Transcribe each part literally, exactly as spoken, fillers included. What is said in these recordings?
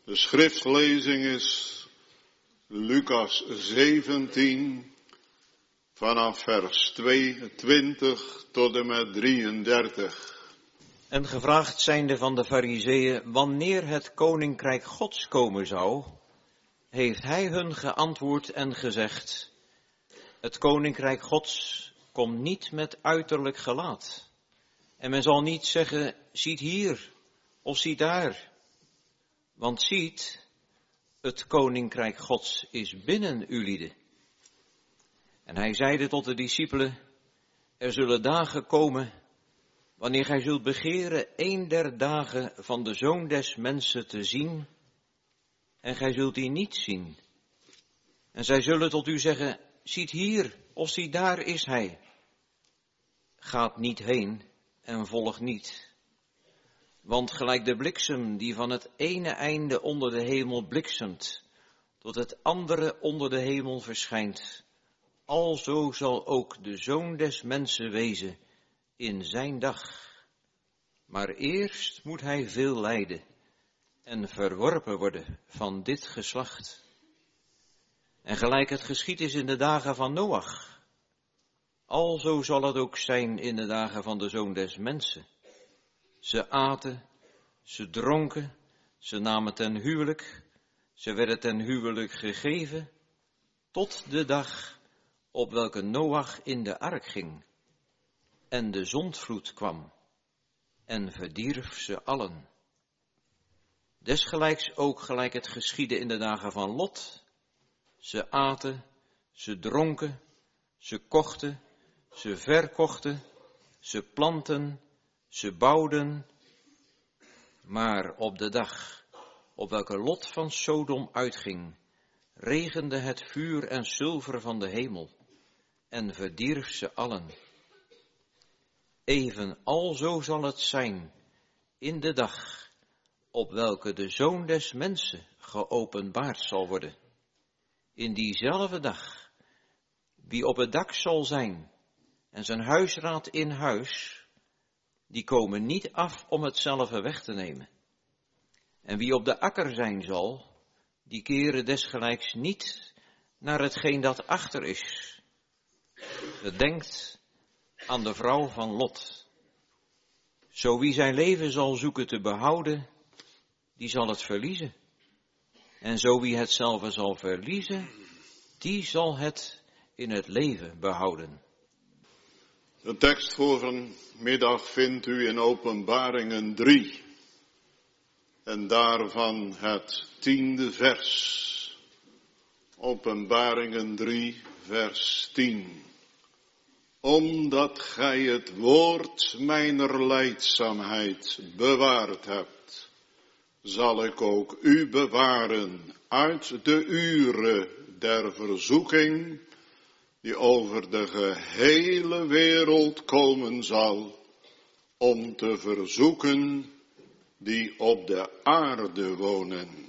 De schriftlezing is Lucas zeventien, vanaf vers tweeëntwintig tot en met drieëndertig. En gevraagd zijnde van de Farizeeën wanneer het koninkrijk Gods komen zou, heeft hij hun geantwoord en gezegd: het koninkrijk Gods komt niet met uiterlijk gelaat. En men zal niet zeggen, ziet hier of ziet daar. Want ziet, het koninkrijk Gods is binnen ulieden. En hij zeide tot de discipelen: er zullen dagen komen wanneer gij zult begeren een der dagen van de Zoon des Mensen te zien, en gij zult die niet zien. En zij zullen tot u zeggen, ziet hier of ziet daar is hij. Gaat niet heen en volg niet. Want gelijk de bliksem die van het ene einde onder de hemel bliksemt, tot het andere onder de hemel verschijnt, alzo zal ook de Zoon des Mensen wezen in zijn dag. Maar eerst moet hij veel lijden en verworpen worden van dit geslacht. En gelijk het geschied is in de dagen van Noach, alzo zal het ook zijn in de dagen van de Zoon des Mensen. Ze aten, ze dronken, ze namen ten huwelijk, ze werden ten huwelijk gegeven, tot de dag op welke Noach in de ark ging. En de zondvloed kwam en verdierf ze allen. Desgelijks ook gelijk het geschiedde in de dagen van Lot. Ze aten, ze dronken, ze kochten, ze verkochten, ze planten, ze bouwden. Maar op de dag op welke Lot van Sodom uitging, regende het vuur en zilver van de hemel en verdierf ze allen. Even alzo zal het zijn in de dag op welke de Zoon des Mensen geopenbaard zal worden. In diezelfde dag, wie op het dak zal zijn en zijn huisraad in huis, die komen niet af om hetzelfde weg te nemen. En wie op de akker zijn zal, die keren desgelijks niet naar hetgeen dat achter is. Denkt aan de vrouw van Lot. Zo wie zijn leven zal zoeken te behouden, die zal het verliezen. En zo wie hetzelfde zal verliezen, die zal het in het leven behouden. De tekst voor vanmiddag vindt u in Openbaringen drie. En daarvan het tiende vers. Openbaringen drie, vers tien. Omdat gij het woord mijner lijdzaamheid bewaard hebt, zal ik ook u bewaren uit de uren der verzoeking, die over de gehele wereld komen zal, om te verzoeken die op de aarde wonen.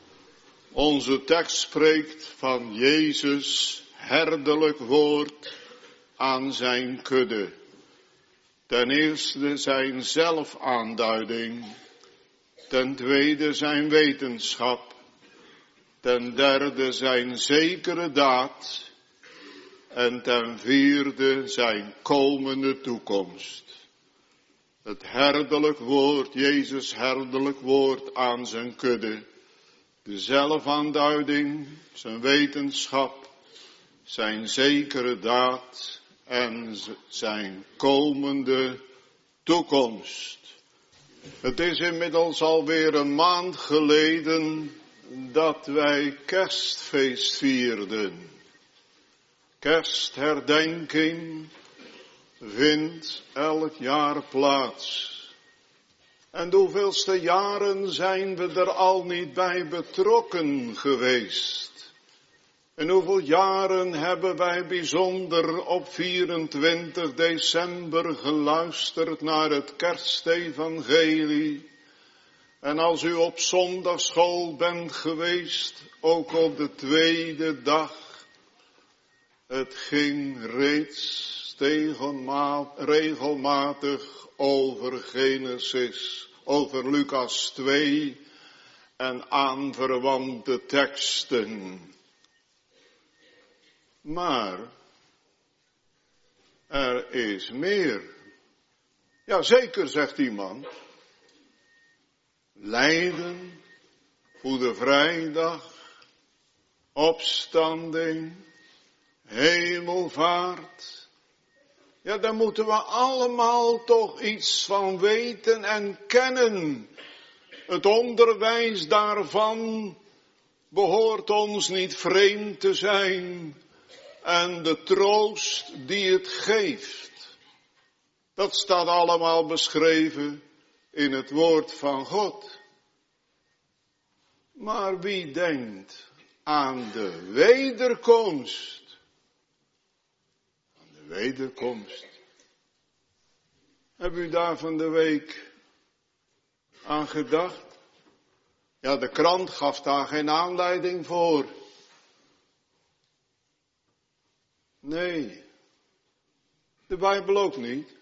Onze tekst spreekt van Jezus' herderlijk woord aan zijn kudde. Ten eerste zijn zelfaanduiding, ten tweede zijn wetenschap, ten derde zijn zekere daad en ten vierde zijn komende toekomst. Het herderlijk woord, Jezus' herderlijk woord aan zijn kudde, de zelfaanduiding, zijn wetenschap, zijn zekere daad en zijn komende toekomst. Het is inmiddels alweer een maand geleden dat wij kerstfeest vierden. Kerstherdenking vindt elk jaar plaats. En de hoeveelste jaren zijn we er al niet bij betrokken geweest? En hoeveel jaren hebben wij bijzonder op vierentwintig december geluisterd naar het kerstevangelie? En als u op zondagschool bent geweest, ook op de tweede dag, het ging reeds regelmatig over Genesis, over Lucas twee en aanverwante teksten. Maar er is meer. Ja, zeker, zegt iemand. Lijden, Goede Vrijdag, opstanding, hemelvaart. Ja, daar moeten we allemaal toch iets van weten en kennen. Het onderwijs daarvan behoort ons niet vreemd te zijn. En de troost die het geeft, dat staat allemaal beschreven in het woord van God. Maar wie denkt aan de wederkomst? Aan de wederkomst. Heb u daar van de week aan gedacht? Ja, de krant gaf daar geen aanleiding voor. Nee, de Bijbel ook niet.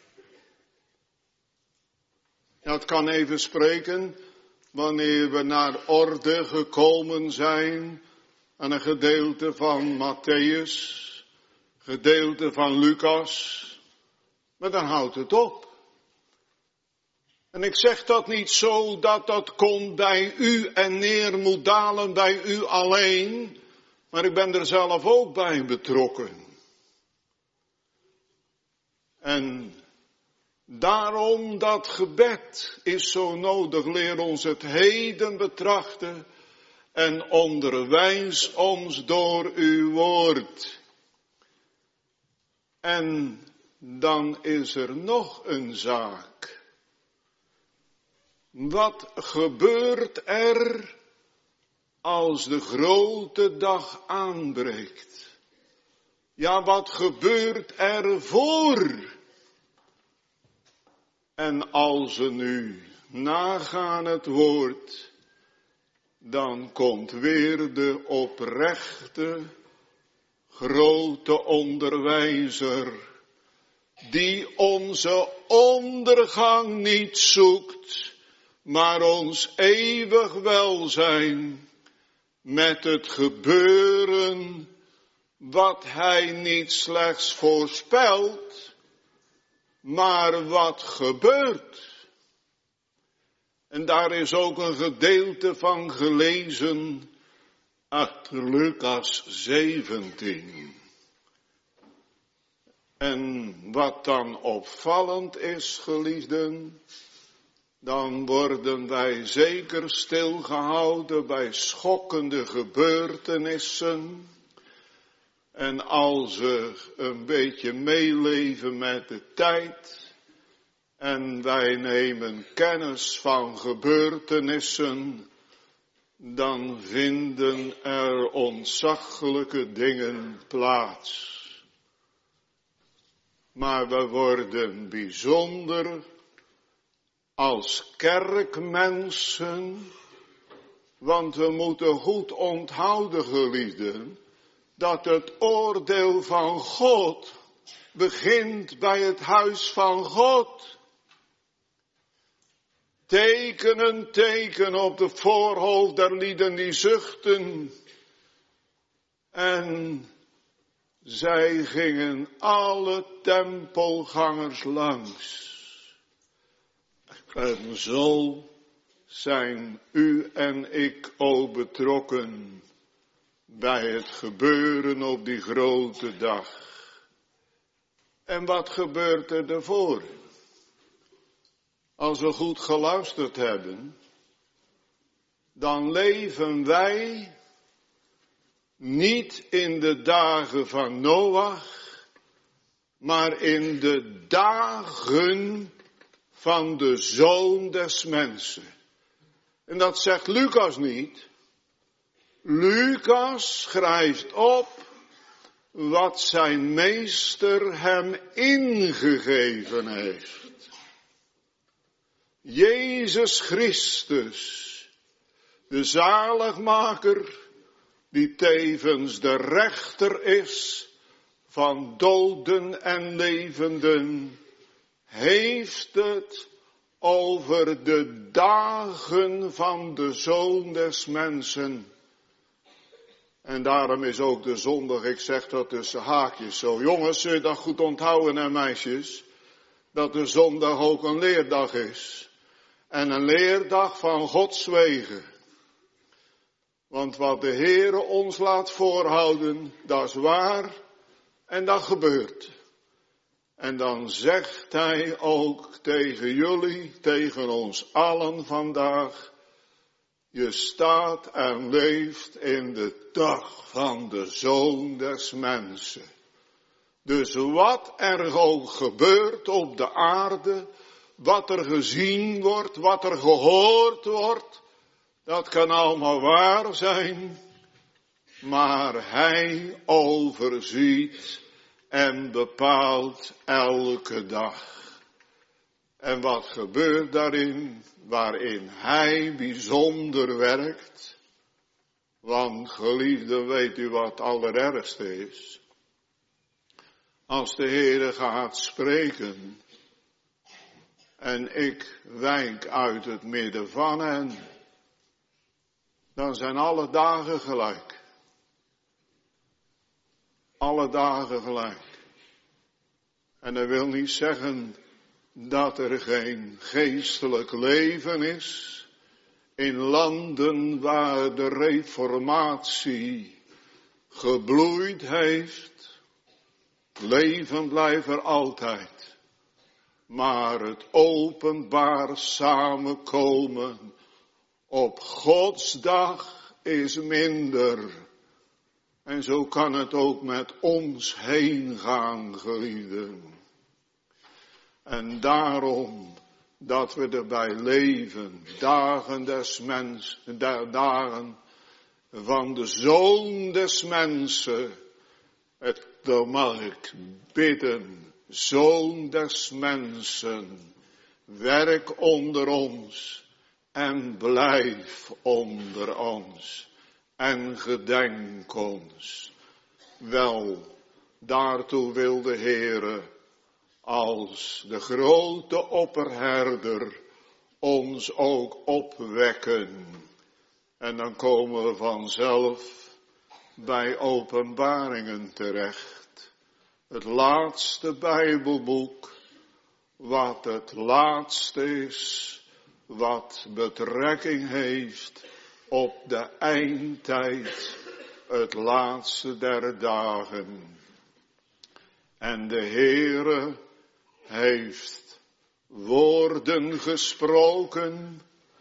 Ja, het kan even spreken wanneer we naar orde gekomen zijn aan een gedeelte van Matthäus, gedeelte van Lucas, maar dan houdt het op. En ik zeg dat niet zo dat dat komt bij u en neer moet dalen bij u alleen, maar ik ben er zelf ook bij betrokken. En daarom dat gebed is zo nodig. Leer ons het heden betrachten en onderwijs ons door uw woord. En dan is er nog een zaak. Wat gebeurt er als de grote dag aanbreekt? Ja, wat gebeurt er voor? En als we nu nagaan het woord, dan komt weer de oprechte, grote onderwijzer, die onze ondergang niet zoekt, maar ons eeuwig welzijn met het gebeuren wat hij niet slechts voorspelt, maar wat gebeurt. En daar is ook een gedeelte van gelezen uit Lucas zeventien. En wat dan opvallend is, geliefden, dan worden wij zeker stilgehouden bij schokkende gebeurtenissen. En als we een beetje meeleven met de tijd en wij nemen kennis van gebeurtenissen, dan vinden er ontzaglijke dingen plaats. Maar we worden bijzonder als kerkmensen, want we moeten goed onthouden, geliefden, dat het oordeel van God begint bij het huis van God. Tekenen, teken op de voorhoofd der lieden die zuchten. En zij gingen alle tempelgangers langs. En zo zijn u en ik ook betrokken bij het gebeuren op die grote dag. En wat gebeurt er daarvoor? Als we goed geluisterd hebben, dan leven wij niet in de dagen van Noach, maar in de dagen van de Zoon des Mensen. En dat zegt Lucas niet. Lucas schrijft op wat zijn meester hem ingegeven heeft. Jezus Christus, de zaligmaker, die tevens de rechter is van doden en levenden, heeft het over de dagen van de Zoon des Mensen. En daarom is ook de zondag, ik zeg dat tussen haakjes zo. Jongens, zul je dat goed onthouden en meisjes, dat de zondag ook een leerdag is. En een leerdag van Gods wegen. Want wat de Heere ons laat voorhouden, dat is waar en dat gebeurt. En dan zegt hij ook tegen jullie, tegen ons allen vandaag, je staat en leeft in de dag van de Zoon des Mensen. Dus wat er ook gebeurt op de aarde, wat er gezien wordt, wat er gehoord wordt, dat kan allemaal waar zijn, maar hij overziet en bepaalt elke dag. En wat gebeurt daarin, waarin hij bijzonder werkt? Want geliefden, weet u wat het allerergste is? Als de Heere gaat spreken en ik wijk uit het midden van hen, dan zijn alle dagen gelijk. Alle dagen gelijk. En dat wil niet zeggen dat er geen geestelijk leven is in landen waar de reformatie gebloeid heeft. Leven blijft er altijd. Maar het openbaar samenkomen op Gods dag is minder. En zo kan het ook met ons heen gaan, geliefden. En daarom dat we erbij leven, dagen des mensen, dagen van de Zoon des Mensen. Het, dan mag ik bidden, Zoon des Mensen, werk onder ons en blijf onder ons en gedenk ons. Wel, daartoe wil de Heere als de grote opperherder ons ook opwekken. En dan komen we vanzelf bij Openbaringen terecht. Het laatste Bijbelboek, wat het laatste is, wat betrekking heeft op de eindtijd, het laatste der dagen. En de Heere heeft woorden gesproken,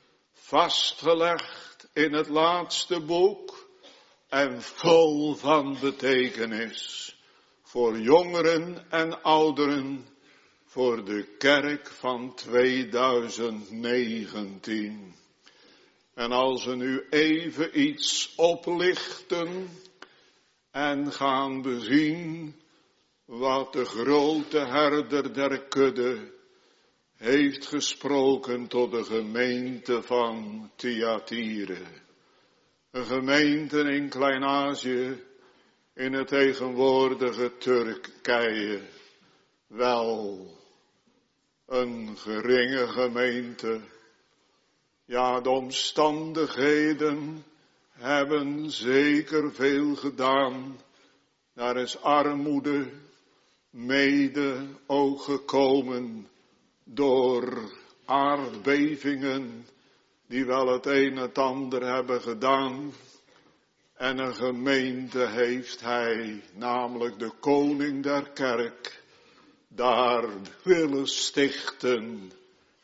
vastgelegd in het laatste boek en vol van betekenis voor jongeren en ouderen, voor de kerk van tweeduizend negentien. En als we nu even iets oplichten en gaan bezien wat de grote herder der kudde heeft gesproken tot de gemeente van Thyatire. Een gemeente in Klein-Azië, in het tegenwoordige Turkije. Wel, een geringe gemeente. Ja, de omstandigheden hebben zeker veel gedaan. Daar is armoede mede ook gekomen door aardbevingen die wel het een en het ander hebben gedaan. En een gemeente heeft hij, namelijk de koning der kerk, daar willen stichten.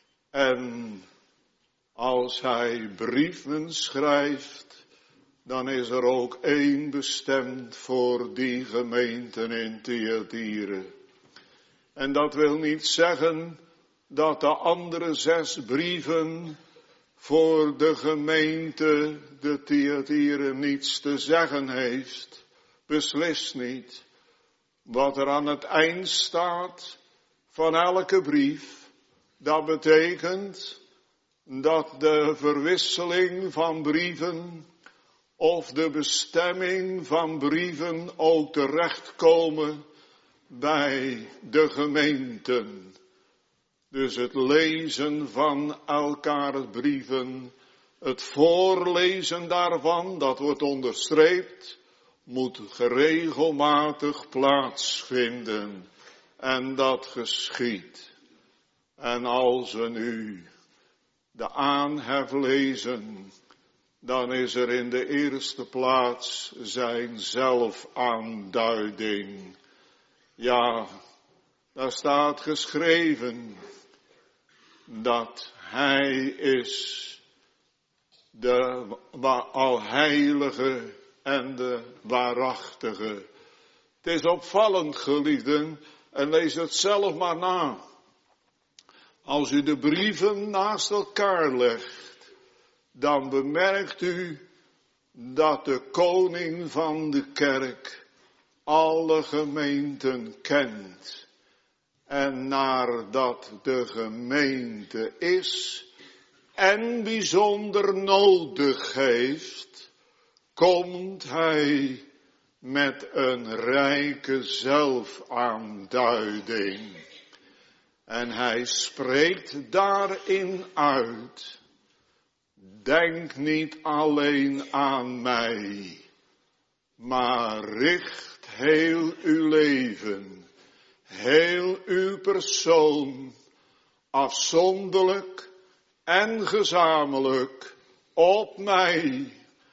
En als hij brieven schrijft, dan is er ook één bestemd voor die gemeenten in Thyatire. En dat wil niet zeggen dat de andere zes brieven voor de gemeente de Thyatire niets te zeggen heeft. Beslist niet. Wat er aan het eind staat van elke brief, dat betekent dat de verwisseling van brieven of de bestemming van brieven ook terechtkomen bij de gemeenten. Dus het lezen van elkaars brieven, het voorlezen daarvan, dat wordt onderstreept, moet geregelmatig plaatsvinden. En dat geschiedt. En als we nu de aanhef lezen, dan is er in de eerste plaats zijn zelfaanduiding. Ja, daar staat geschreven dat hij is de alheilige en de waarachtige. Het is opvallend, geliefden, en lees het zelf maar na. Als u de brieven naast elkaar legt, dan bemerkt u dat de koning van de kerk alle gemeenten kent. En naardat de gemeente is en bijzonder nodig heeft, komt hij met een rijke zelfaanduiding. En hij spreekt daarin uit: denk niet alleen aan mij, maar richt heel uw leven, heel uw persoon, afzonderlijk en gezamenlijk op mij.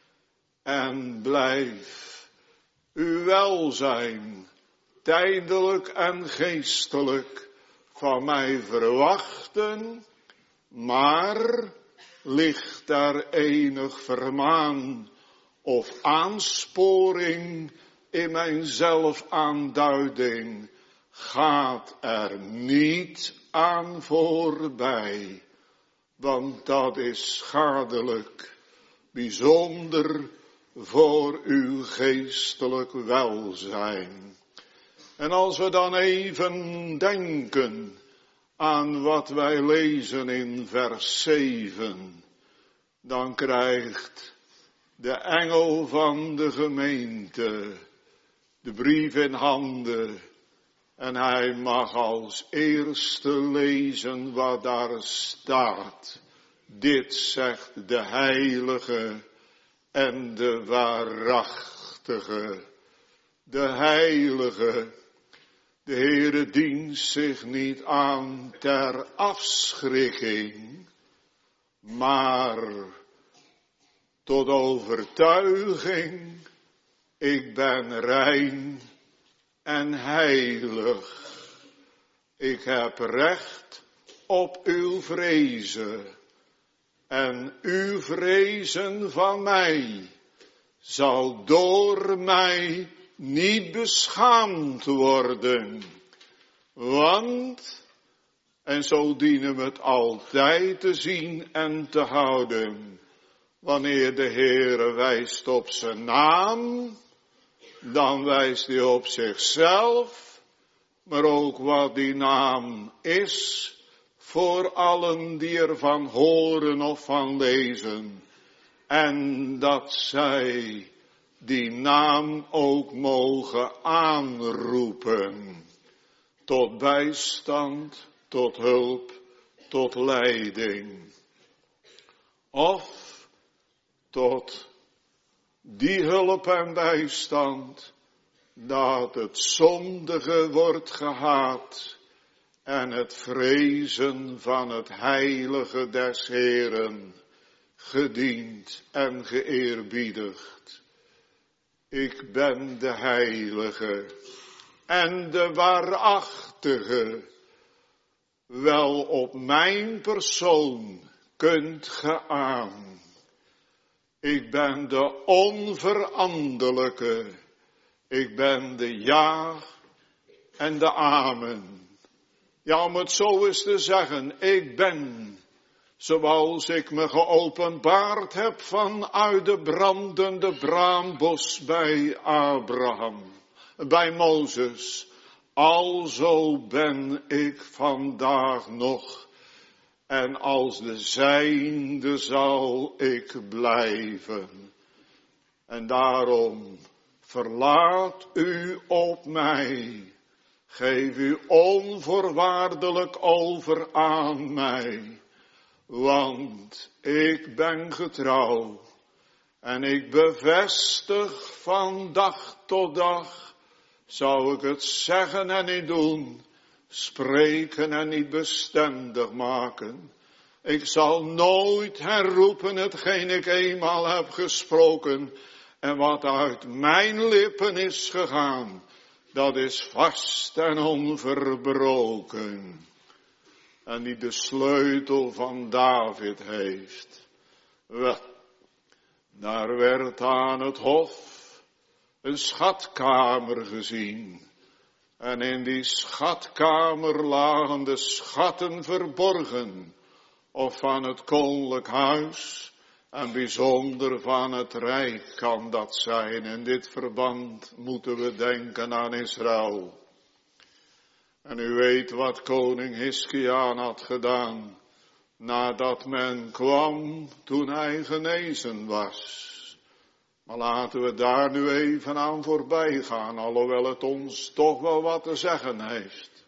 En blijf uw welzijn, tijdelijk en geestelijk, van mij verwachten, maar ligt er enig vermaan of aansporing in mijn zelfaanduiding, gaat er niet aan voorbij, want dat is schadelijk, bijzonder voor uw geestelijk welzijn. En als we dan even denken aan wat wij lezen in vers zeven, dan krijgt de engel van de gemeente de brief in handen en hij mag als eerste lezen wat daar staat. Dit zegt de heilige en de waarachtige. De heilige, de Heere dient zich niet aan ter afschrikking, maar tot overtuiging. Ik ben rein en heilig. Ik heb recht op uw vrezen. En uw vrezen van mij zal door mij niet beschaamd worden. Want, en zo dienen we het altijd te zien en te houden, wanneer de Heere wijst op zijn naam, dan wijst hij op zichzelf, maar ook wat die naam is, voor allen die ervan horen of van lezen. En dat zij die naam ook mogen aanroepen. Tot bijstand, tot hulp, tot leiding. Of tot die hulp en bijstand, dat het zondige wordt gehaat en het vrezen van het heilige des Heeren gediend en geëerbiedigd. Ik ben de heilige en de waarachtige. Wel op mijn persoon kunt ge aan. Ik ben de onveranderlijke. Ik ben de ja en de amen. Ja, om het zo eens te zeggen, ik ben zoals ik me geopenbaard heb vanuit de brandende braambos bij Abraham, bij Mozes. Alzo ben ik vandaag nog. En als de zijnde zal ik blijven. En daarom verlaat u op mij Geef u onvoorwaardelijk over aan mij, want ik ben getrouw. En ik bevestig van dag tot dag, zou ik het zeggen en niet doen, spreken en niet bestendig maken. Ik zal nooit herroepen hetgeen ik eenmaal heb gesproken. En wat uit mijn lippen is gegaan, dat is vast en onverbroken. En die de sleutel van David heeft. Wel, daar werd aan het hof een schatkamer gezien. En in die schatkamer lagen de schatten verborgen. Of van het koninklijk huis. En bijzonder van het rijk kan dat zijn. In dit verband moeten we denken aan Israël. En u weet wat koning Hiskia had gedaan. Nadat men kwam toen hij genezen was. Maar laten we daar nu even aan voorbij gaan. Alhoewel het ons toch wel wat te zeggen heeft.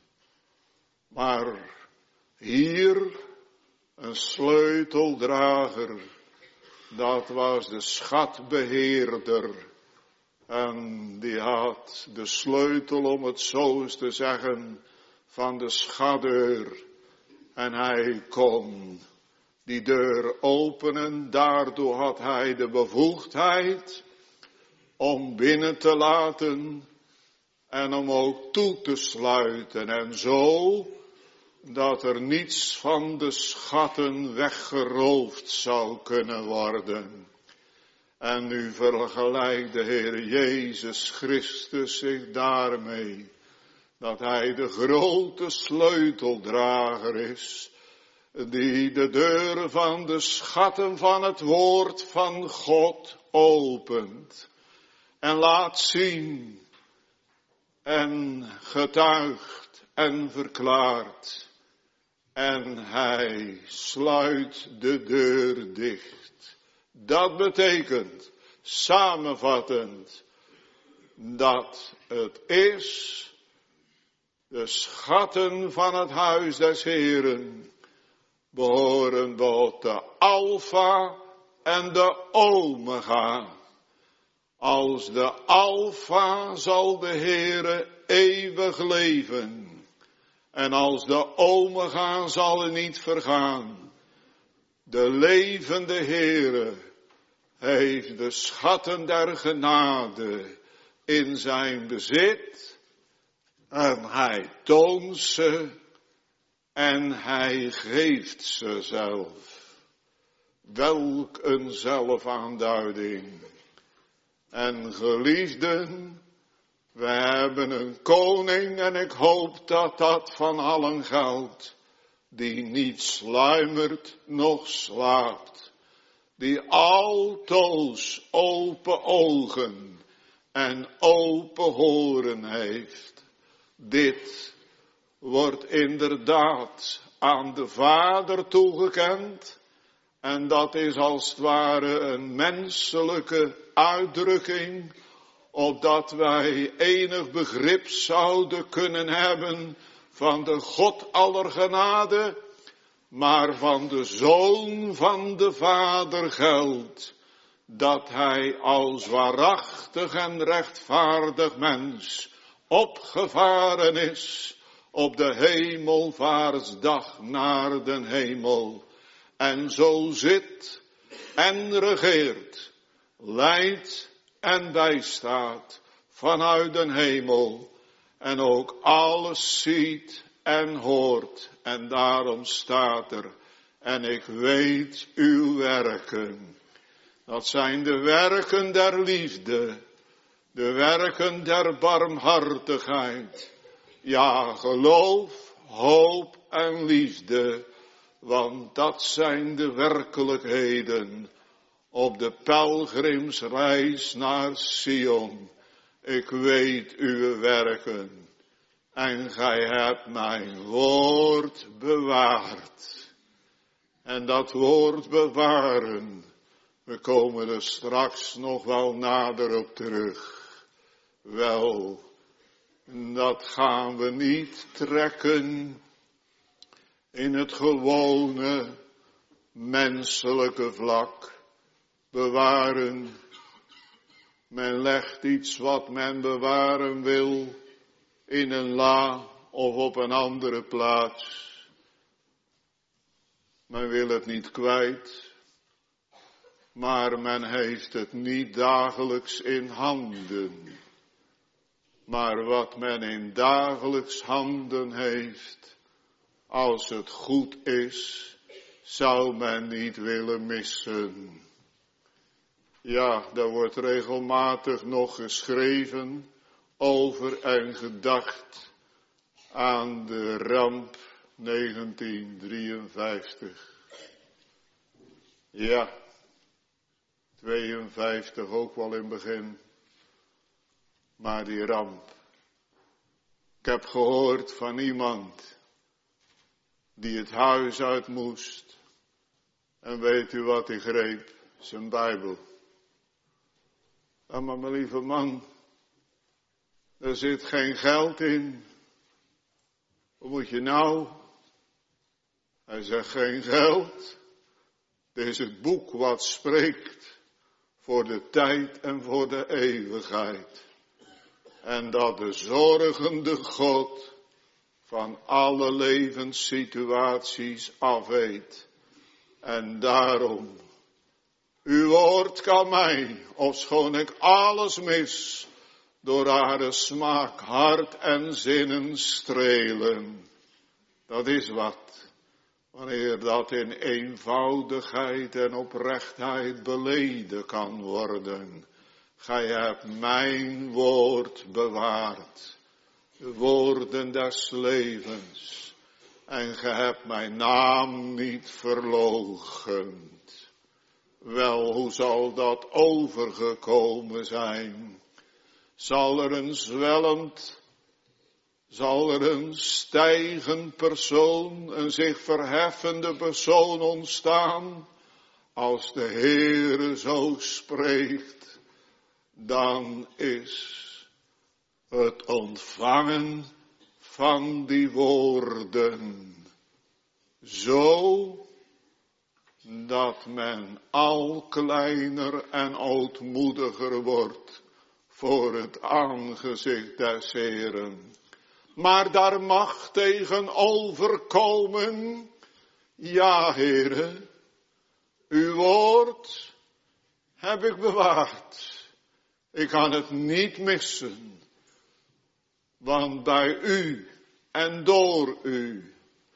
Maar hier een sleuteldrager. Dat was de schatbeheerder. En die had de sleutel, om het zo eens te zeggen, van de schatdeur. En hij kon die deur openen. Daardoor had hij de bevoegdheid om binnen te laten en om ook toe te sluiten. En zo dat er niets van de schatten weggeroofd zou kunnen worden. En nu vergelijkt de Heer Jezus Christus zich daarmee. Dat hij de grote sleuteldrager is. Die de deuren van de schatten van het woord van God opent. En laat zien. En getuigt en verklaart. En hij sluit de deur dicht. Dat betekent, samenvattend, dat het is de schatten van het huis des Heeren behoren tot de Alpha en de Omega. Als de Alpha zal de Heere eeuwig leven. En als de Omega zal er niet vergaan. De levende Heere heeft de schatten der genade in zijn bezit. En hij toont ze en hij geeft ze zelf. Welk een zelfaanduiding. En geliefden, we hebben een koning en ik hoop dat dat van allen geldt. Die niet sluimert noch slaapt. Die altoos open ogen en open horen heeft. Dit wordt inderdaad aan de Vader toegekend. En dat is als het ware een menselijke uitdrukking. Opdat wij enig begrip zouden kunnen hebben van de God aller genade. Maar van de Zoon van de Vader geldt. Dat hij als waarachtig en rechtvaardig mens opgevaren is op de hemelvaartsdag naar den hemel. En zo zit en regeert, leidt en bijstaat vanuit den hemel. En ook alles ziet en hoort. En daarom staat er, en ik weet uw werken. Dat zijn de werken der liefde. De werken der barmhartigheid. Ja, geloof, hoop en liefde. Want dat zijn de werkelijkheden op de pelgrimsreis naar Sion. Ik weet uw werken en gij hebt mijn woord bewaard. En dat woord bewaren, we komen er straks nog wel nader op terug. Wel, Dat gaan we niet trekken in het gewone menselijke vlak. Bewaren. Men legt iets wat men bewaren wil in een la of op een andere plaats. Men wil het niet kwijt, maar men heeft het niet dagelijks in handen. Maar wat men in dagelijks handen heeft, als het goed is, zou men niet willen missen. Ja, daar wordt regelmatig nog geschreven over en gedacht aan de ramp negentien drieënvijftig. Ja, tweeënvijftig ook wel in het begin. Maar die ramp. Ik heb gehoord van iemand die het huis uit moest. En weet u wat hij greep? Zijn Bijbel. Ja, maar mijn lieve man, er zit geen geld in. Wat moet je nou? Hij zegt geen geld. Dit is het boek wat spreekt voor de tijd en voor de eeuwigheid. En dat de zorgende God van alle levenssituaties afweet. En daarom, uw woord kan mij, ofschoon ik alles mis, door haar smaak, hart en zinnen strelen. Dat is wat. Wanneer dat in eenvoudigheid en oprechtheid beleden kan worden. Gij hebt mijn woord bewaard. De woorden des levens. En gij hebt mijn naam niet verloochend. Wel, hoe zal dat overgekomen zijn? Zal er een zwellend, zal er een stijgend persoon, een zich verheffende persoon ontstaan? Als de Heere zo spreekt, dan is het ontvangen van die woorden zo dat men al kleiner en ootmoediger wordt voor het aangezicht des Heeren. Maar daar mag tegenover komen, ja Heere, uw woord heb ik bewaard. Ik kan het niet missen, want bij u en door u,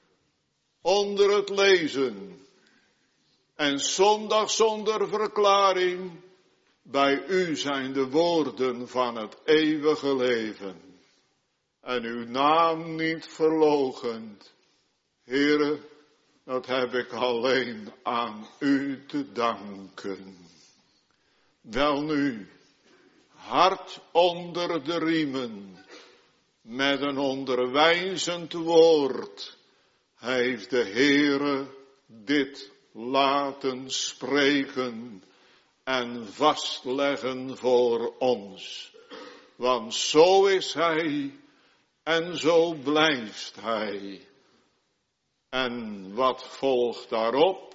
onder het lezen en zondag zonder verklaring, bij u zijn de woorden van het eeuwige leven. En uw naam niet verloochend. Heere, dat heb ik alleen aan u te danken. Welnu, hard onder de riemen, met een onderwijzend woord, heeft de Heere dit laten spreken en vastleggen voor ons. Want zo is Hij en zo blijft Hij. En wat volgt daarop?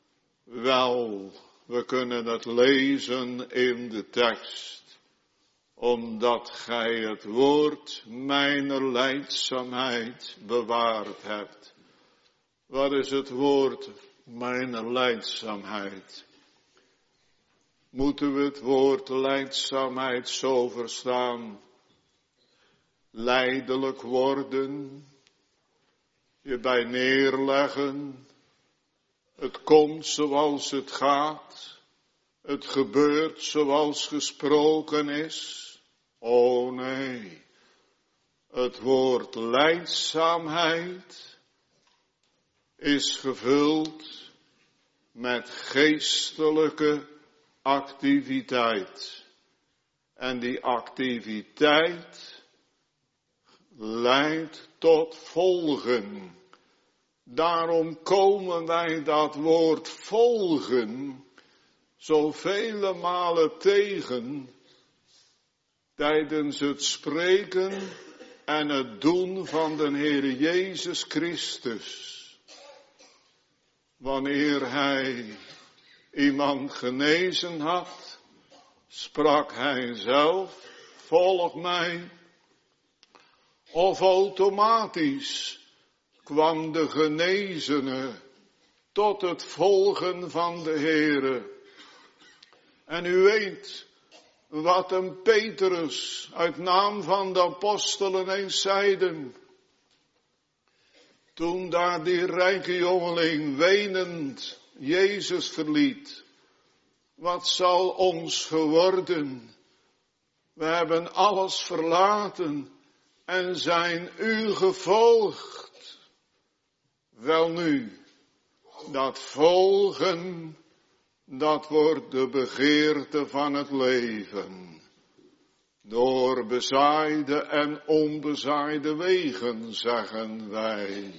Wel, we kunnen het lezen in de tekst. Omdat gij het woord mijner lijdzaamheid bewaard hebt. Wat is het woord mijner lijdzaamheid? Moeten we het woord lijdzaamheid zo verstaan? Lijdelijk worden, je bij neerleggen, het komt zoals het gaat, het gebeurt zoals gesproken is. O nee, het woord lijdzaamheid is gevuld met geestelijke activiteit. En die activiteit leidt tot volgen. Daarom komen wij dat woord volgen zoveel malen tegen tijdens het spreken en het doen van de Heer Jezus Christus. Wanneer hij iemand genezen had, sprak hij zelf, volg mij. Of automatisch kwam de genezene tot het volgen van de Heere. En u weet wat een Petrus uit naam van de apostelen eens zeiden. Toen daar die rijke jongeling wenend Jezus verliet. Wat zal ons geworden? We hebben alles verlaten en zijn u gevolgd. Welnu, dat volgen, dat wordt de begeerte van het leven. Door bezaaide en onbezaaide wegen, zeggen wij.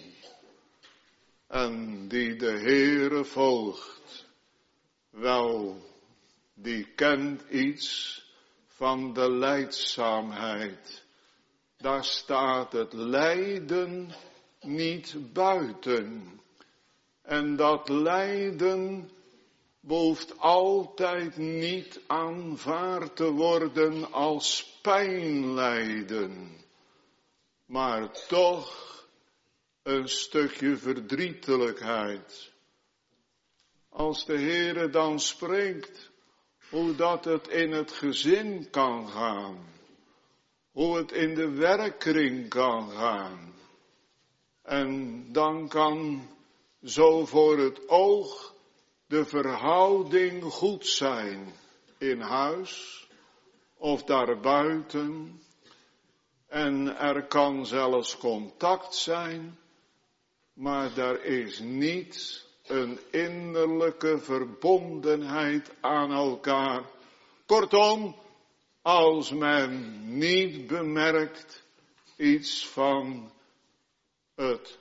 En die de Heere volgt, wel, die kent iets van de lijdzaamheid. Daar staat het lijden niet buiten. En dat lijden behoeft altijd niet aanvaard te worden als pijnlijden, maar toch een stukje verdrietelijkheid. Als de Heere dan spreekt hoe dat het in het gezin kan gaan, hoe het in de werkkring kan gaan, en dan kan zo voor het oog de verhouding goed zijn in huis of daarbuiten. En er kan zelfs contact zijn, maar er is niet een innerlijke verbondenheid aan elkaar. Kortom, als men niet bemerkt iets van het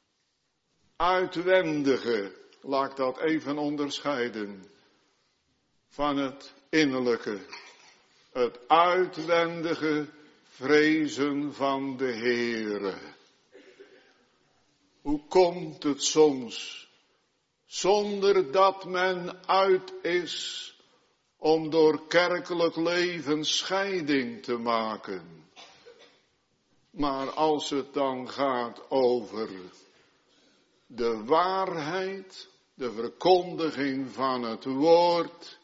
uitwendige, laat ik dat even onderscheiden, van het innerlijke, het uitwendige vrezen van de Heere. Hoe komt het soms, zonder dat men uit is om door kerkelijk leven scheiding te maken. Maar als het dan gaat over de waarheid, de verkondiging van het woord,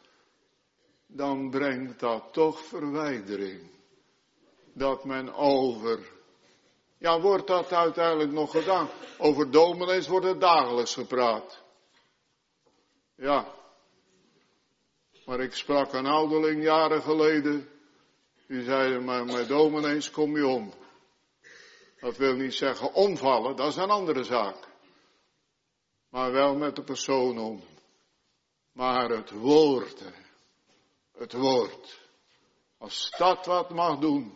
dan brengt dat toch verwijdering. Dat men over, ja, wordt dat uiteindelijk nog gedaan? Over dominees wordt er dagelijks gepraat. Ja, maar ik sprak een ouderling jaren geleden, die zei, maar met dominees kom je om. Dat wil niet zeggen omvallen, dat is een andere zaak. Maar wel met de persoon om. Maar het woord, het woord, als dat wat mag doen,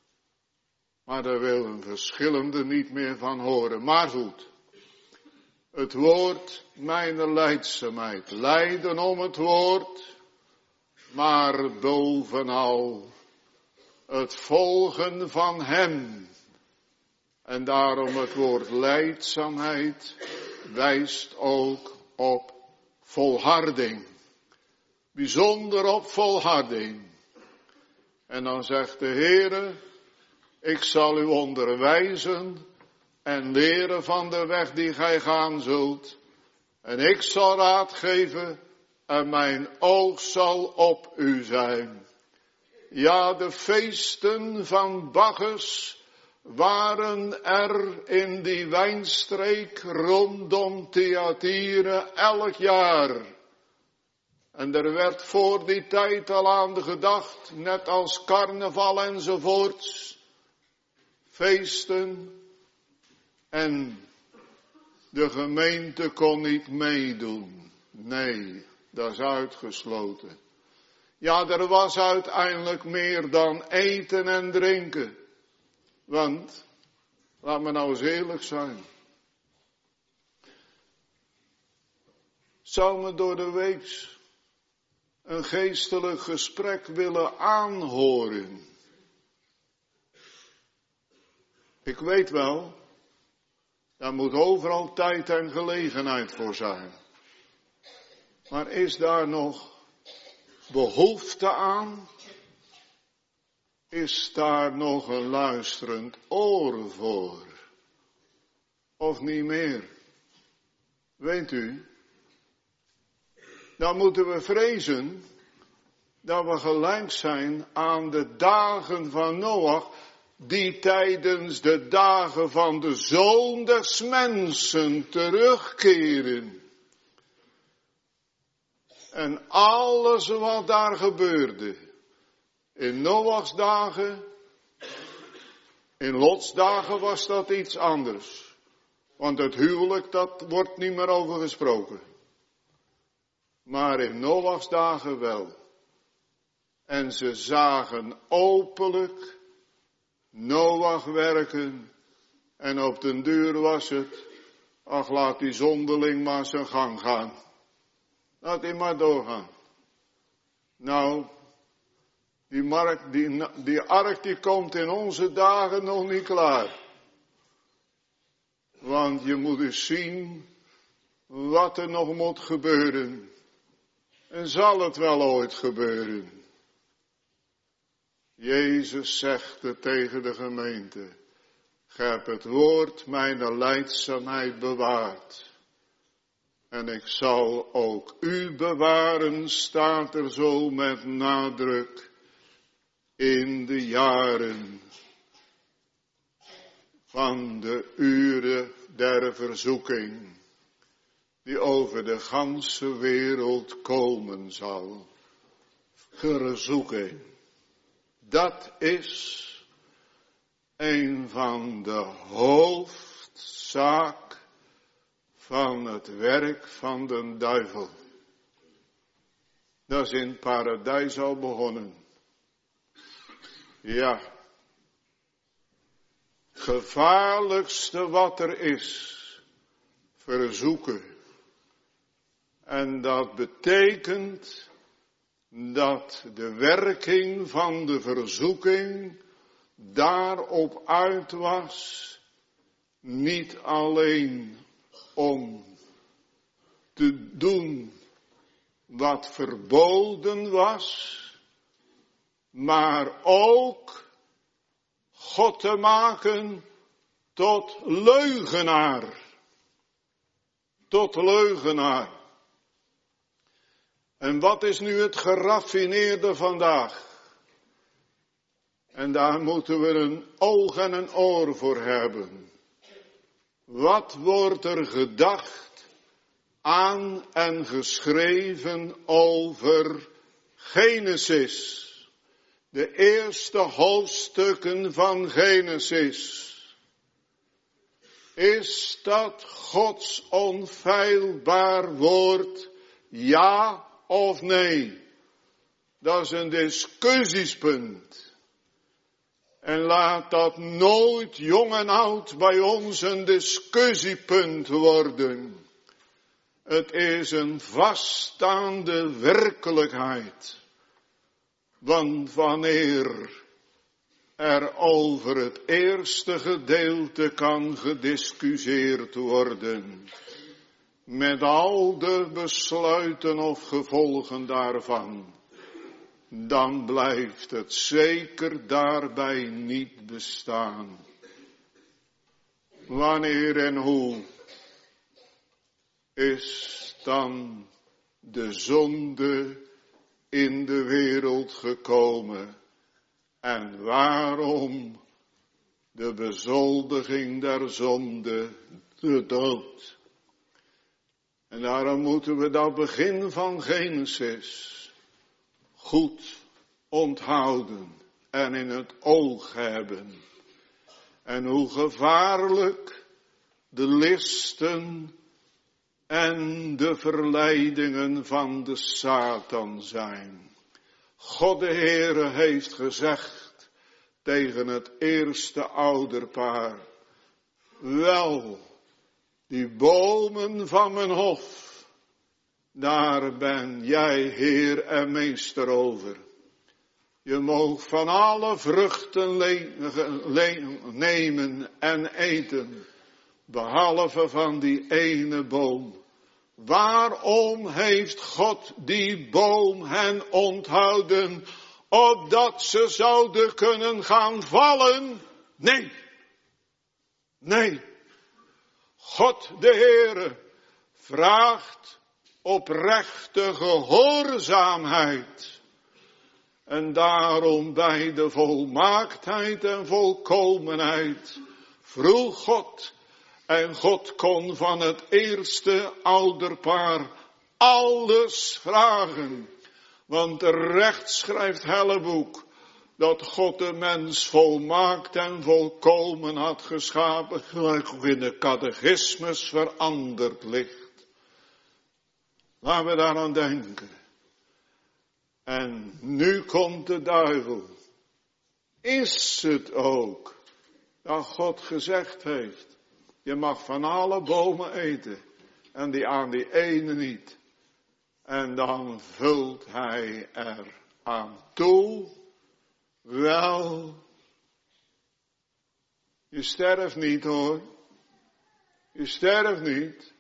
maar daar wil een verschillende niet meer van horen. Maar goed, het woord, mijn lijdzaamheid, lijden om het woord, maar bovenal het volgen van hem. En daarom het woord lijdzaamheid wijst ook op volharding. Bijzonder op volharding. En dan zegt de Heere, ik zal u onderwijzen en leren van de weg die gij gaan zult. En ik zal raad geven en mijn oog zal op u zijn. Ja, de feesten van Bacchus waren er in die wijnstreek rondom Thyatira elk jaar. En er werd voor die tijd al aan de gedacht, net als carnaval enzovoorts, feesten. En de gemeente kon niet meedoen. Nee, dat is uitgesloten. Ja, er was uiteindelijk meer dan eten en drinken. Want, laat me nou eens eerlijk zijn. Zou me door de week een geestelijk gesprek willen aanhoren? Ik weet wel, daar moet overal tijd en gelegenheid voor zijn. Maar is daar nog behoefte aan? Is daar nog een luisterend oor voor? Of niet meer? Weet u? Dan moeten we vrezen dat we gelijk zijn aan de dagen van Noach, die tijdens de dagen van de Zoon des Mensen terugkeren. En alles wat daar gebeurde, in Noachs dagen, in Lots dagen was dat iets anders. Want het huwelijk, dat wordt niet meer over gesproken. Maar in Noachs dagen wel. En ze zagen openlijk Noach werken. En op den duur was het, ach laat die zonderling maar zijn gang gaan. Laat hij maar doorgaan. Nou, die, markt, die, die ark die komt in onze dagen nog niet klaar. Want je moet eens zien wat er nog moet gebeuren. En zal het wel ooit gebeuren. Jezus zegt het tegen de gemeente. Gij hebt het woord mijn lijdzaamheid bewaard. En ik zal ook u bewaren, staat er zo met nadruk, in de jaren van de uren der verzoeking, die over de ganse wereld komen zal. Verzoeking, dat is een van de hoofdzaak van het werk van de duivel. Dat is in het paradijs al begonnen. Ja. Gevaarlijkste wat er is. Verzoeken. En dat betekent dat de werking van de verzoeking daarop uit was. Niet alleen om te doen wat verboden was, maar ook God te maken tot leugenaar. Tot leugenaar. En wat is nu het geraffineerde vandaag? En daar moeten we een oog en een oor voor hebben. Wat wordt er gedacht aan en geschreven over Genesis? De eerste hoofdstukken van Genesis. Is dat Gods onfeilbaar woord, ja of nee? Dat is een discussiespunt. En laat dat nooit jong en oud bij ons een discussiepunt worden. Het is een vaststaande werkelijkheid. Want wanneer er over het eerste gedeelte kan gediscussieerd worden, met al de besluiten of gevolgen daarvan, dan blijft het zeker daarbij niet bestaan. Wanneer en hoe is dan de zonde in de wereld gekomen? En waarom de bezoldiging der zonde, de dood? En daarom moeten we dat begin van Genesis goed onthouden en in het oog hebben. En hoe gevaarlijk de listen en de verleidingen van de Satan zijn. God de Heere heeft gezegd tegen het eerste ouderpaar: wel, die bomen van mijn hof, daar ben jij Heer en Meester over. Je mag van alle vruchten le- le- nemen en eten, behalve van die ene boom. Waarom heeft God die boom hen onthouden, opdat ze zouden kunnen gaan vallen? Nee, nee. God de Heere vraagt oprechte gehoorzaamheid. En daarom bij de volmaaktheid en volkomenheid vroeg God. En God kon van het eerste ouderpaar alles vragen. Want de recht schrijft Helleboek dat God de mens volmaakt en volkomen had geschapen, gelijk in de catechismus veranderd ligt. Laten we daaraan denken. En nu komt de duivel. Is het ook dat God gezegd heeft, je mag van alle bomen eten en die aan die ene niet. En dan vult hij er aan toe, wel, je sterft niet hoor, je sterft niet.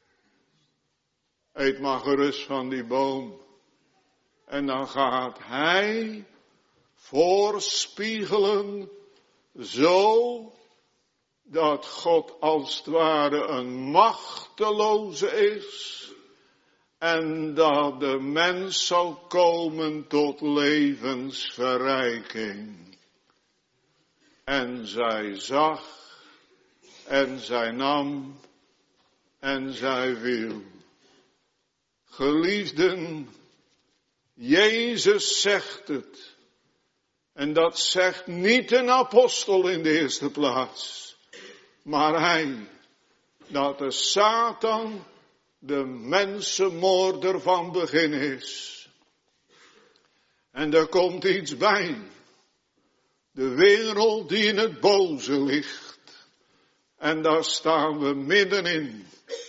Eet maar gerust van die boom. En dan gaat hij voorspiegelen zo dat God als het ware een machteloze is en dat de mens zal komen tot levensverrijking. En zij zag en zij nam en zij viel. Geliefden, Jezus zegt het. En dat zegt niet een apostel in de eerste plaats. Maar hij, dat de Satan de mensenmoorder van begin is. En er komt iets bij. De wereld die in het boze ligt. En daar staan we middenin.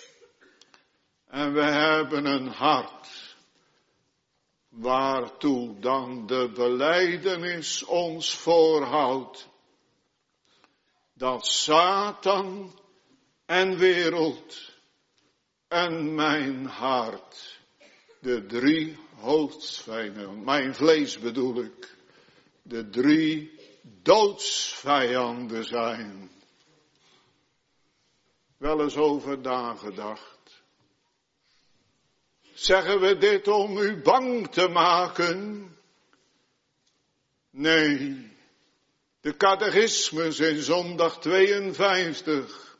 En we hebben een hart. Waartoe dan de belijdenis ons voorhoudt. Dat Satan en wereld en mijn hart, de drie hoofdvijanden, mijn vlees bedoel ik, de drie doodsvijanden zijn. Wel eens over nagedacht. Zeggen we dit om u bang te maken? Nee. De catechismus in zondag tweeënvijftig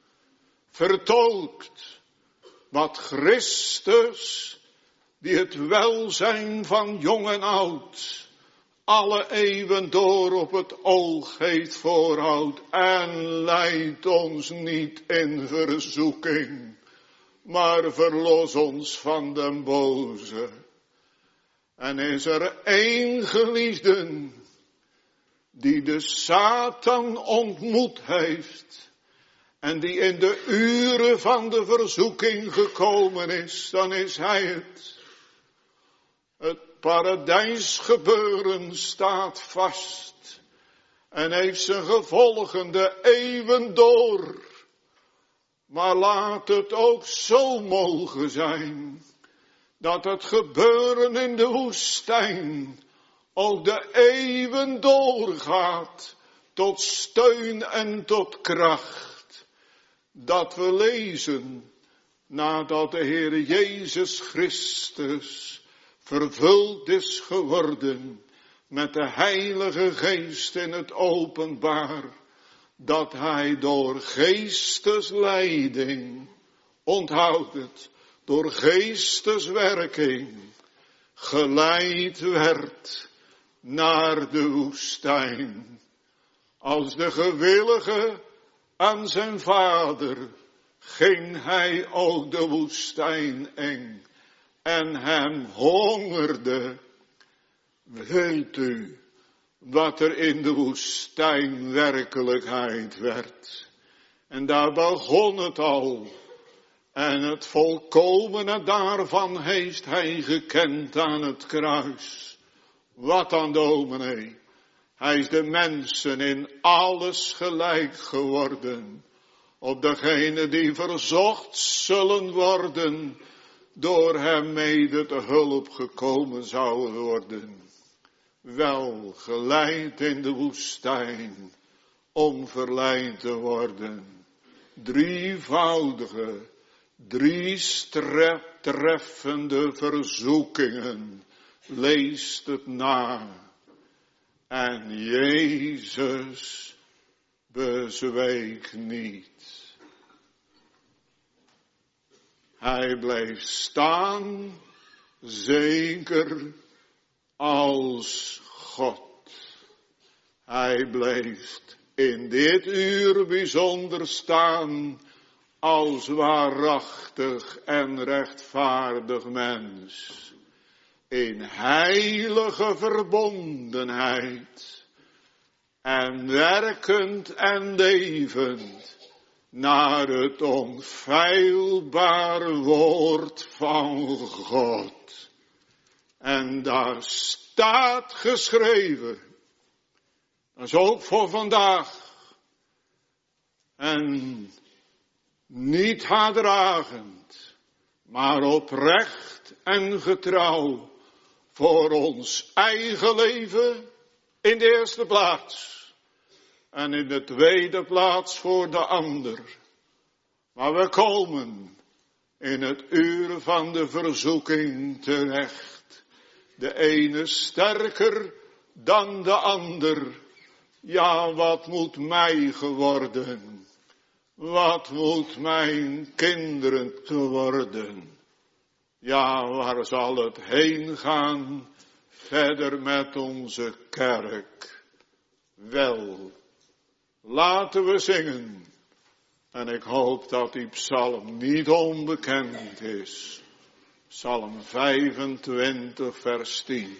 vertolkt wat Christus, die het welzijn van jong en oud alle eeuwen door op het oog heeft voorhoudt en leidt ons niet in verzoeking, maar verlos ons van den boze. En is er één geliefde die de Satan ontmoet heeft en die in de uren van de verzoeking gekomen is, dan is hij het. Het paradijsgebeuren staat vast en heeft zijn gevolgen de eeuwen door. Maar laat het ook zo mogen zijn dat het gebeuren in de woestijn ook de eeuwen doorgaat tot steun en tot kracht. Dat we lezen nadat de Heer Jezus Christus vervuld is geworden met de Heilige Geest in het openbaar, dat hij door geestesleiding, onthoud het, door geesteswerking geleid werd naar de woestijn. Als de gewillige aan zijn vader ging hij ook de woestijn in en hem hongerde. Weet u wat er in de woestijn werkelijkheid werd? En daar begon het al. En het volkomene daarvan heeft hij gekend aan het kruis. Wat dan dominee? Hij is de mensen in alles gelijk geworden. Op degene die verzocht zullen worden, door hem mede te hulp gekomen zouden worden. Wel geleid in de woestijn, om verleid te worden. Drievoudige, drie treffende verzoekingen, leest het na. En Jezus bezweek niet. Hij bleef staan, zeker als God. Hij bleef in dit uur bijzonder staan, als waarachtig en rechtvaardig mens. In heilige verbondenheid. En werkend en levend naar het onfeilbare woord van God. En daar staat geschreven, dat is ook voor vandaag, en niet haatdragend, maar oprecht en getrouw voor ons eigen leven in de eerste plaats. En in de tweede plaats voor de ander. Maar we komen in het uur van de verzoeking terecht. De ene sterker dan de ander. Ja, wat moet mij geworden? Wat moet mijn kinderen geworden? Ja, waar zal het heen gaan verder met onze kerk? Wel, laten we zingen. En ik hoop dat die psalm niet onbekend is. Psalm vijfentwintig vers tien.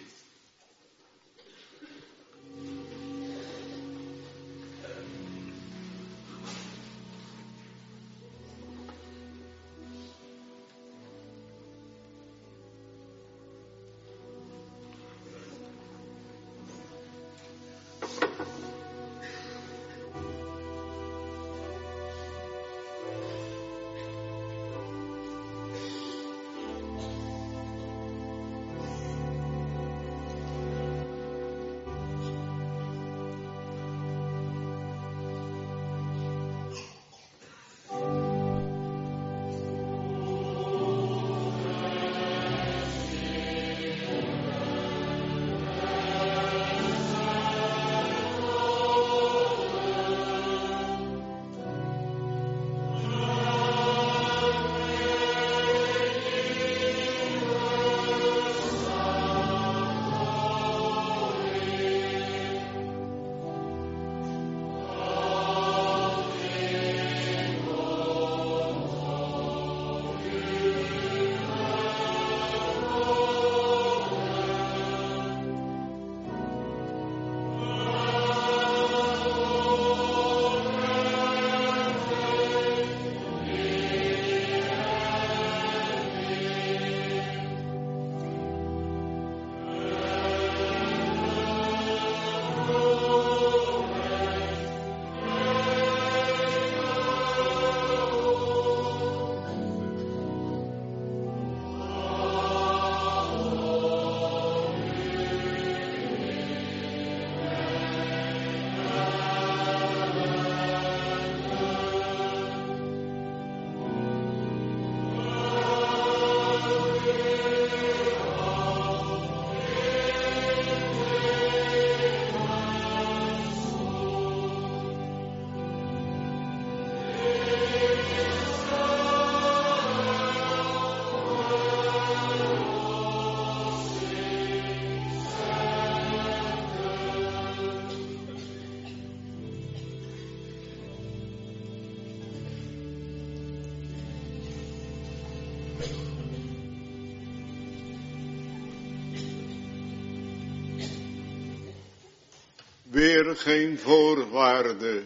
Weer geen voorwaarde,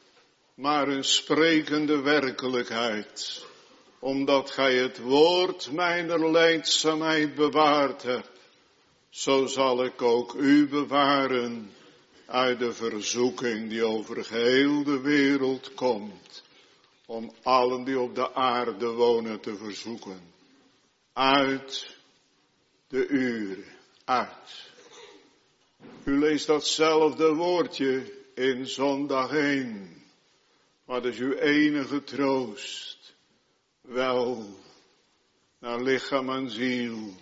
maar een sprekende werkelijkheid. Omdat gij het woord mijner lijdzaamheid bewaard hebt. zo zal ik ook u bewaren uit de verzoeking die over geheel de wereld komt, om allen die op de aarde wonen te verzoeken. Uit de uren, uit. U leest datzelfde woordje in zondag één. Wat is uw enige troost? Wel, naar lichaam en ziel,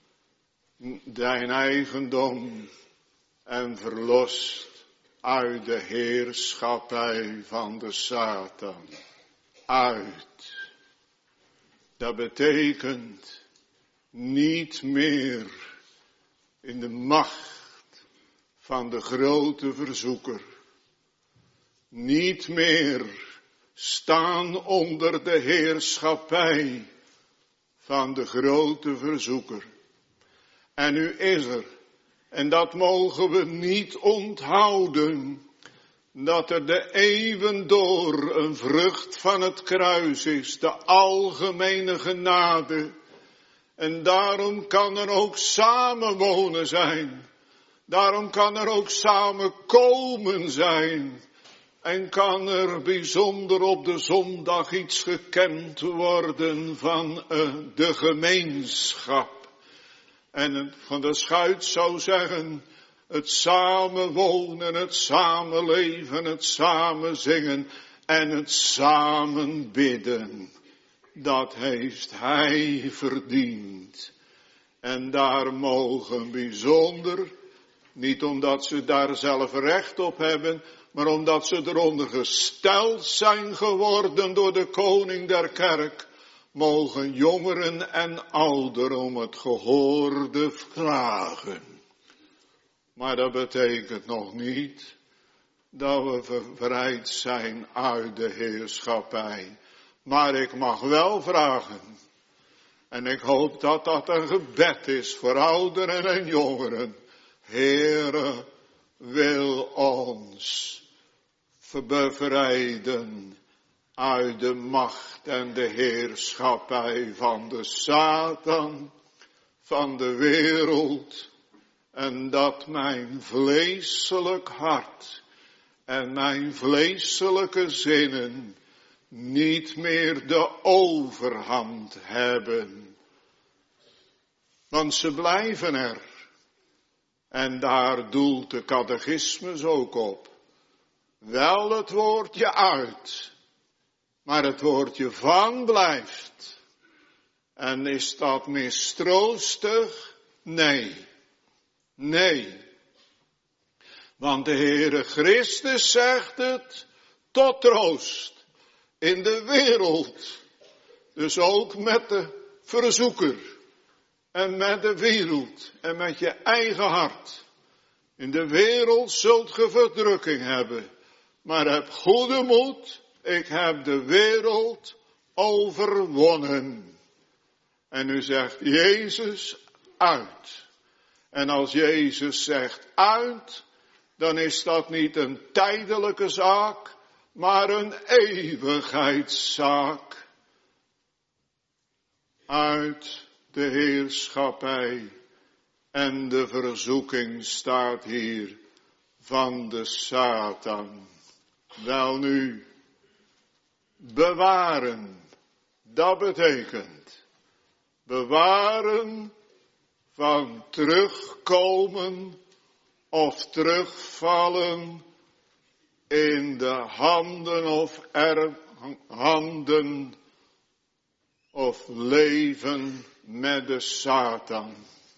dijn eigendom en verlost uit de heerschappij van de Satan. Uit. Dat betekent niet meer in de macht van de grote verzoeker. Niet meer staan onder de heerschappij van de grote verzoeker. En nu is er, en dat mogen we niet onthouden, dat er de eeuwen door een vrucht van het kruis is, de algemene genade. En daarom kan er ook samenwonen zijn. Daarom kan er ook samenkomen zijn. En kan er bijzonder op de zondag iets gekend worden van uh, de gemeenschap. En van de schuit zou zeggen, het samenwonen, het samenleven, het samenzingen en het samen bidden. Dat heeft hij verdiend. En daar mogen bijzonder, niet omdat ze daar zelf recht op hebben, maar omdat ze eronder gesteld zijn geworden door de koning der kerk, mogen jongeren en ouderen om het gehoorde vragen. Maar dat betekent nog niet dat we bevrijd zijn uit de heerschappij. Maar ik mag wel vragen. En ik hoop dat dat een gebed is voor ouderen en jongeren. Heere, wil ons bevrijden uit de macht en de heerschappij van de Satan, van de wereld. En dat mijn vleeselijk hart en mijn vleeselijke zinnen niet meer de overhand hebben. Want ze blijven er. En daar doelt de catechismus ook op. Wel het woordje uit, maar het woordje van blijft. En is dat mistroostig? Nee. Nee. Want de Heere Christus zegt het tot troost in de wereld. Dus ook met de verzoeker en met de wereld en met je eigen hart. In de wereld zult ge verdrukking hebben. Maar heb goede moed, ik heb de wereld overwonnen. En nu zegt Jezus uit. En als Jezus zegt uit, dan is dat niet een tijdelijke zaak, maar een eeuwigheidszaak. Uit de heerschappij en de verzoeking staat hier van de Satan. Welnu, bewaren, dat betekent bewaren van terugkomen of terugvallen in de handen of er handen of leven met de Satan.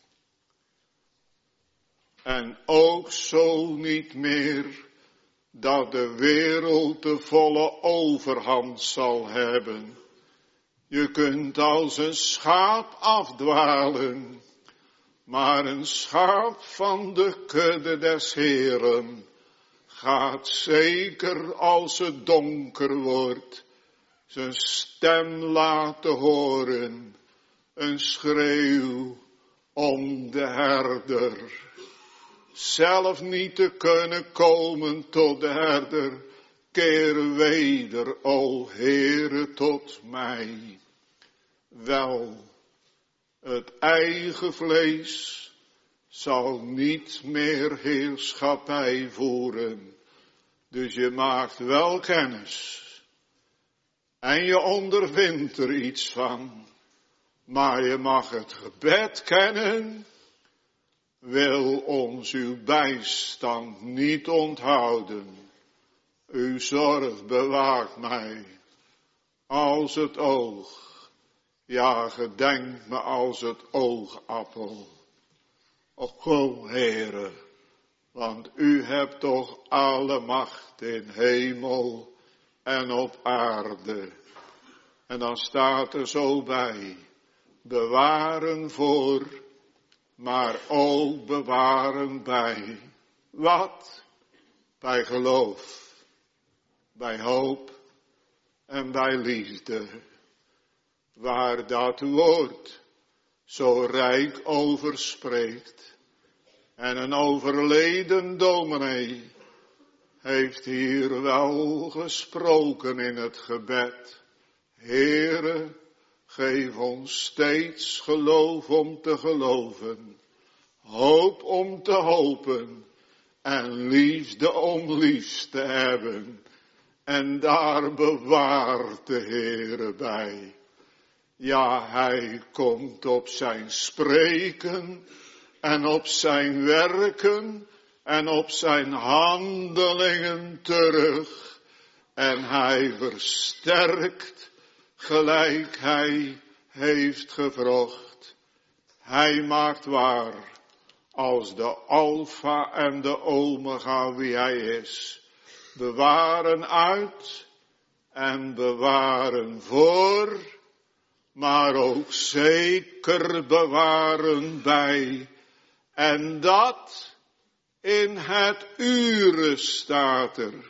En ook zo niet meer dat de wereld de volle overhand zal hebben. Je kunt als een schaap afdwalen, maar een schaap van de kudde des Heeren gaat zeker als het donker wordt zijn stem laten horen, een schreeuw om de herder. Zelf niet te kunnen komen tot de herder, keer weder, o Heere, tot mij. Wel, het eigen vlees zal niet meer heerschappij voeren. Dus je maakt wel kennis. En je ondervindt er iets van. Maar je mag het gebed kennen. Wil ons uw bijstand niet onthouden. Uw zorg bewaakt mij als het oog. Ja, gedenk me als het oogappel. O, Heere, want u hebt toch alle macht in hemel en op aarde. En dan staat er zo bij, bewaren voor, maar ook bewaren bij. Wat? Bij geloof, bij hoop en bij liefde. Waar dat woord zo rijk over spreekt. En een overleden dominee heeft hier wel gesproken in het gebed. Heere, geef ons steeds geloof om te geloven, hoop om te hopen en liefde om liefst te hebben. En daar bewaart de Heere bij. Ja, hij komt op zijn spreken en op zijn werken en op zijn handelingen terug. En hij versterkt gelijk hij heeft gevrocht. Hij maakt waar als de alfa en de omega wie hij is. Bewaren uit en bewaren voor, maar ook zeker bewaren bij. En dat in het uren staat er.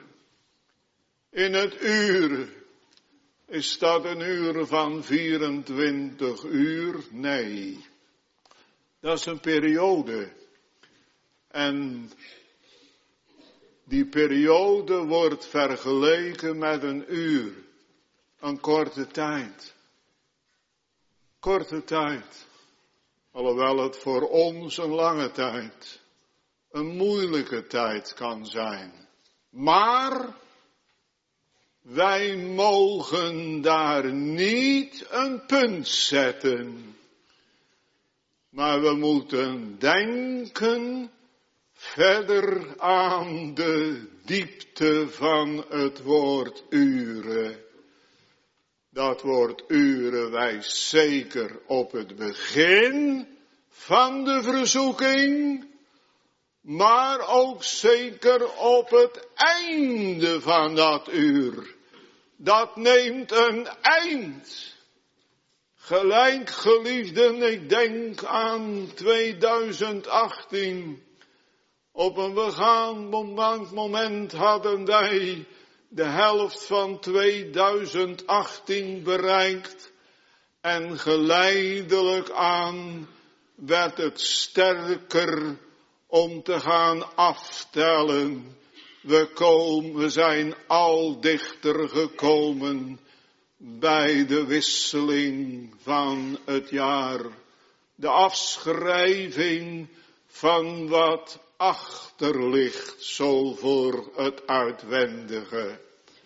In het uren. Is dat een uur van vierentwintig uur? Nee. Dat is een periode. En die periode wordt vergeleken met een uur. Een korte tijd. Korte tijd. Alhoewel het voor ons een lange tijd, een moeilijke tijd kan zijn. Maar wij mogen daar niet een punt zetten. Maar we moeten denken verder aan de diepte van het woord uren. Dat woord uren wijst zeker op het begin van de verzoeking, maar ook zeker op het einde van dat uur. Dat neemt een eind. Gelijk, geliefden, ik denk aan tweeduizend achttien. Op een begaan moment hadden wij de helft van tweeduizend achttien bereikt. En geleidelijk aan werd het sterker om te gaan aftellen. We komen, we zijn al dichter gekomen bij de wisseling van het jaar. De afschrijving van wat achter ligt, zo voor het uitwendige.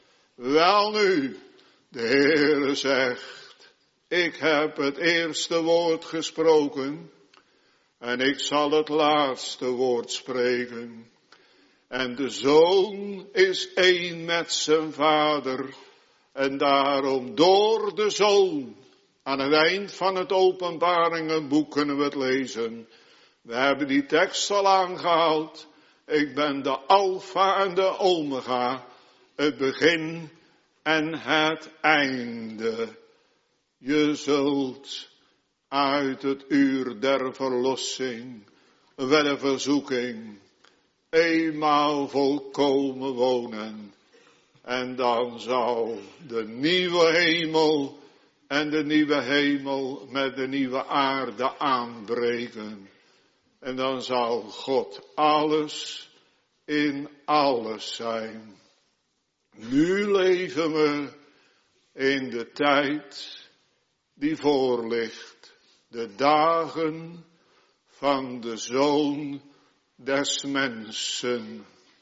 Welnu, de Heere zegt, ik heb het eerste woord gesproken en ik zal het laatste woord spreken. En de Zoon is één met zijn Vader. En daarom door de Zoon, aan het eind van het Openbaringenboek kunnen we het lezen. We hebben die tekst al aangehaald. Ik ben de Alfa en de Omega, het begin en het einde. Je zult uit het uur der verlossing, wel een verzoeking, eenmaal volkomen wonen. En dan zal de nieuwe hemel en de nieuwe hemel met de nieuwe aarde aanbreken. En dan zal God alles in alles zijn. Nu leven we in de tijd die voor ligt. De dagen van de Zoon des Mensen.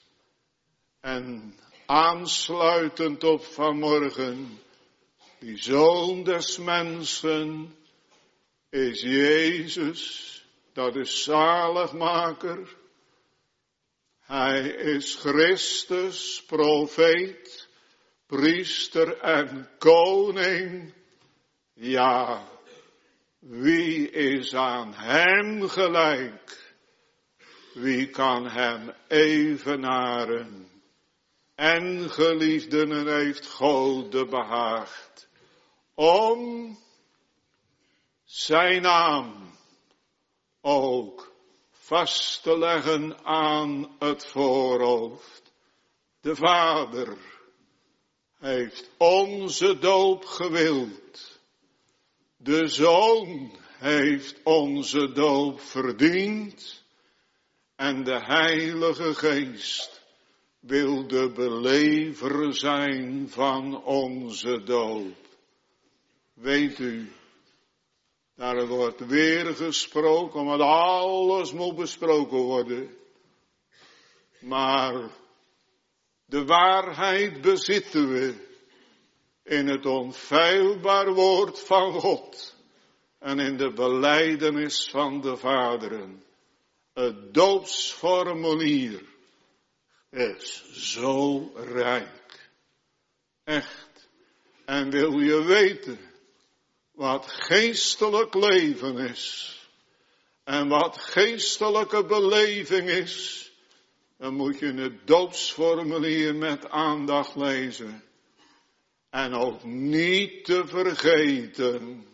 En aansluitend op vanmorgen, die Zoon des Mensen is Jezus, dat is zaligmaker. Hij is Christus, profeet, priester en koning. Ja, wie is aan hem gelijk? Wie kan hem evenaren? En geliefden, heeft God behaagd om zijn naam ook vast te leggen aan het voorhoofd. De Vader heeft onze doop gewild. De Zoon heeft onze doop verdiend. En de Heilige Geest wil de belever zijn van onze doop. Weet u, daar wordt weer gesproken, want alles moet besproken worden. Maar de waarheid bezitten we in het onfeilbaar woord van God en in de belijdenis van de vaderen. Het doopsformulier is zo rijk. Echt. En wil je weten wat geestelijk leven is en wat geestelijke beleving is, dan moet je het doopsformulier met aandacht lezen. En ook niet te vergeten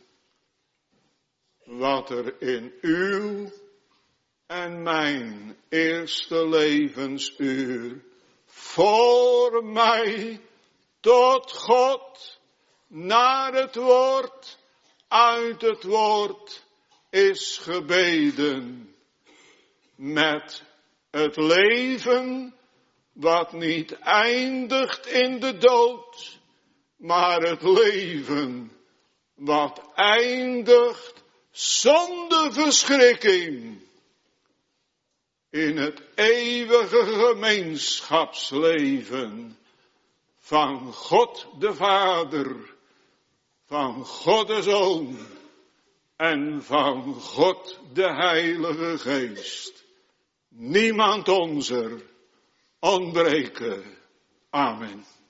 wat er in uw en mijn eerste levensuur voor mij tot God naar het woord, uit het woord is gebeden. Met het leven wat niet eindigt in de dood, maar het leven wat eindigt zonder verschrikking in het eeuwige gemeenschapsleven van God de Vader, van God de Zoon en van God de Heilige Geest. Niemand onzer ontbreken. Amen.